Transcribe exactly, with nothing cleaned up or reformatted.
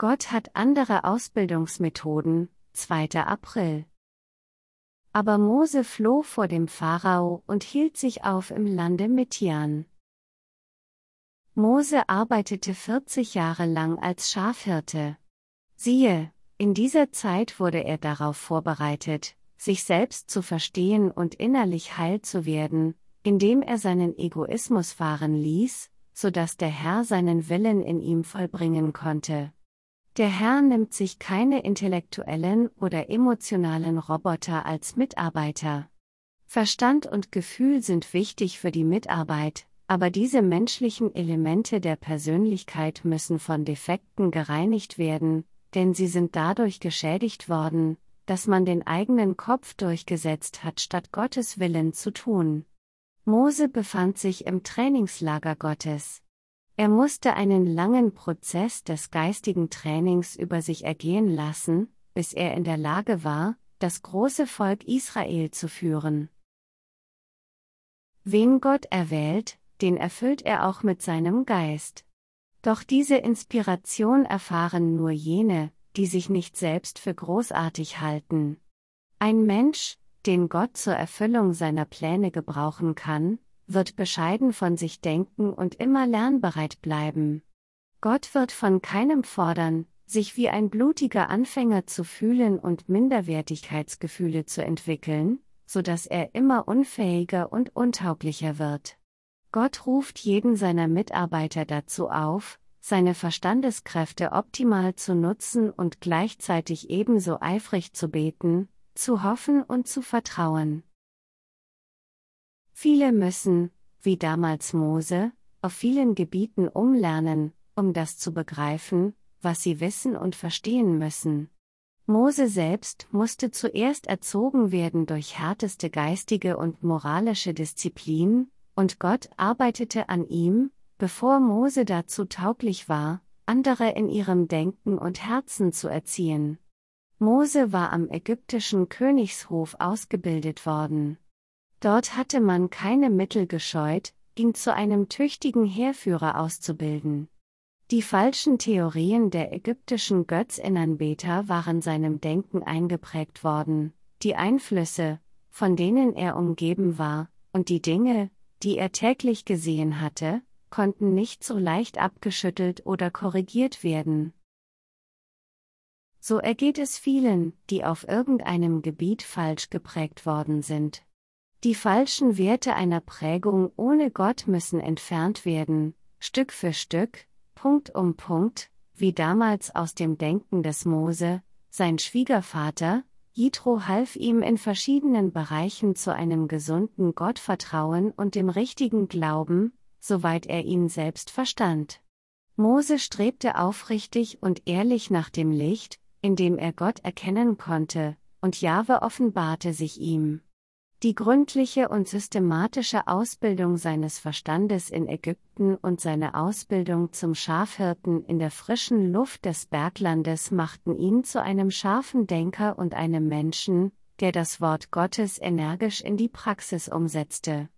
Gott hat andere Ausbildungsmethoden, zweiter April. Aber Mose floh vor dem Pharao und hielt sich auf im Lande Midian. Mose arbeitete vierzig Jahre lang als Schafhirte. Siehe, in dieser Zeit wurde er darauf vorbereitet, sich selbst zu verstehen und innerlich heil zu werden, indem er seinen Egoismus fahren ließ, so dass der Herr seinen Willen in ihm vollbringen konnte. Der Herr nimmt sich keine intellektuellen oder emotionalen Roboter als Mitarbeiter. Verstand und Gefühl sind wichtig für die Mitarbeit, aber diese menschlichen Elemente der Persönlichkeit müssen von Defekten gereinigt werden, denn sie sind dadurch geschädigt worden, dass man den eigenen Kopf durchgesetzt hat, statt Gottes Willen zu tun. Mose befand sich im Trainingslager Gottes. Er musste einen langen Prozess des geistigen Trainings über sich ergehen lassen, bis er in der Lage war, das große Volk Israel zu führen. Wen Gott erwählt, den erfüllt er auch mit seinem Geist. Doch diese Inspiration erfahren nur jene, die sich nicht selbst für großartig halten. Ein Mensch, den Gott zur Erfüllung seiner Pläne gebrauchen kann, wird bescheiden von sich denken und immer lernbereit bleiben. Gott wird von keinem fordern, sich wie ein blutiger Anfänger zu fühlen und Minderwertigkeitsgefühle zu entwickeln, so dass er immer unfähiger und untauglicher wird. Gott ruft jeden seiner Mitarbeiter dazu auf, seine Verstandeskräfte optimal zu nutzen und gleichzeitig ebenso eifrig zu beten, zu hoffen und zu vertrauen. Viele müssen, wie damals Mose, auf vielen Gebieten umlernen, um das zu begreifen, was sie wissen und verstehen müssen. Mose selbst musste zuerst erzogen werden durch härteste geistige und moralische Disziplin, und Gott arbeitete an ihm, bevor Mose dazu tauglich war, andere in ihrem Denken und Herzen zu erziehen. Mose war am ägyptischen Königshof ausgebildet worden. Dort hatte man keine Mittel gescheut, ihn zu einem tüchtigen Heerführer auszubilden. Die falschen Theorien der ägyptischen Götzinnenbeter waren seinem Denken eingeprägt worden, die Einflüsse, von denen er umgeben war, und die Dinge, die er täglich gesehen hatte, konnten nicht so leicht abgeschüttelt oder korrigiert werden. So ergeht es vielen, die auf irgendeinem Gebiet falsch geprägt worden sind. Die falschen Werte einer Prägung ohne Gott müssen entfernt werden, Stück für Stück, Punkt um Punkt, wie damals aus dem Denken des Mose. Sein Schwiegervater, Jitro, half ihm in verschiedenen Bereichen zu einem gesunden Gottvertrauen und dem richtigen Glauben, soweit er ihn selbst verstand. Mose strebte aufrichtig und ehrlich nach dem Licht, in dem er Gott erkennen konnte, und Jahwe offenbarte sich ihm. Die gründliche und systematische Ausbildung seines Verstandes in Ägypten und seine Ausbildung zum Schafhirten in der frischen Luft des Berglandes machten ihn zu einem scharfen Denker und einem Menschen, der das Wort Gottes energisch in die Praxis umsetzte.